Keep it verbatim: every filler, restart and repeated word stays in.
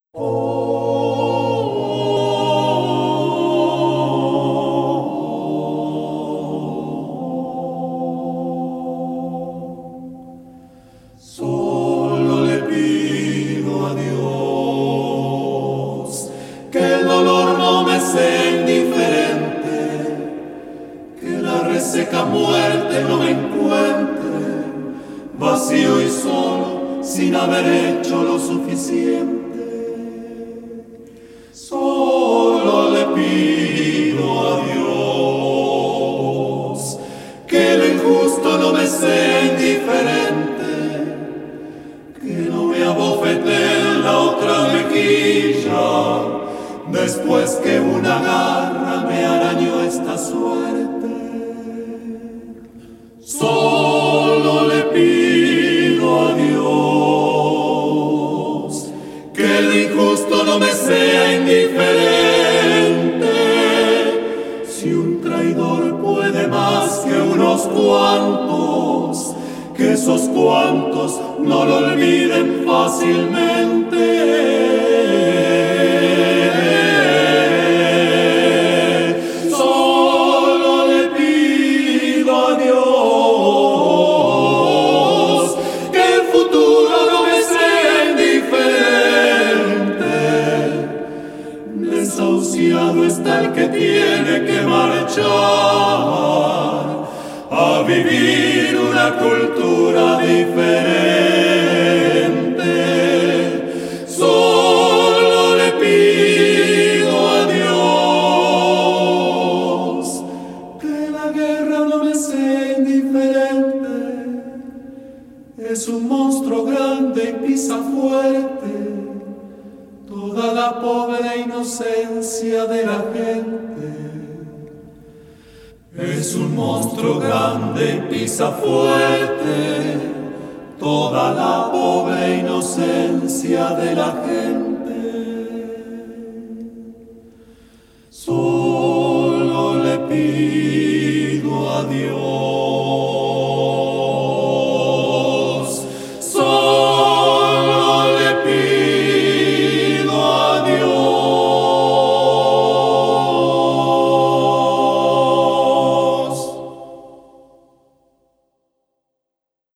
Solo le pido a Dios que el dolor no me sea indiferente, que la reseca muerte no me encuentre vacío y solo sin haber hecho lo suficiente. Solo le pido a Dios que el injusto no me sea indiferente, que no me abofetee en la otra mejilla después que una garra me arañó esta suerte. Solo le pido a Dios que el injusto no me sea indiferente. Si un traidor puede más que unos cuantos, que esos cuantos no lo olviden fácilmente. Solo le pido a Dios que el futuro no me sea indiferente. Desahuciado está el que tiene que marchar a vivir una cultura diferente. Solo le pido a Dios que la guerra no me sea indiferente. Es un monstruo grande y pisa fuerte toda la pobre inocencia de la gente. Es un monstruo grande y pisa fuerte toda la pobre inocencia de la gente. Solo le pido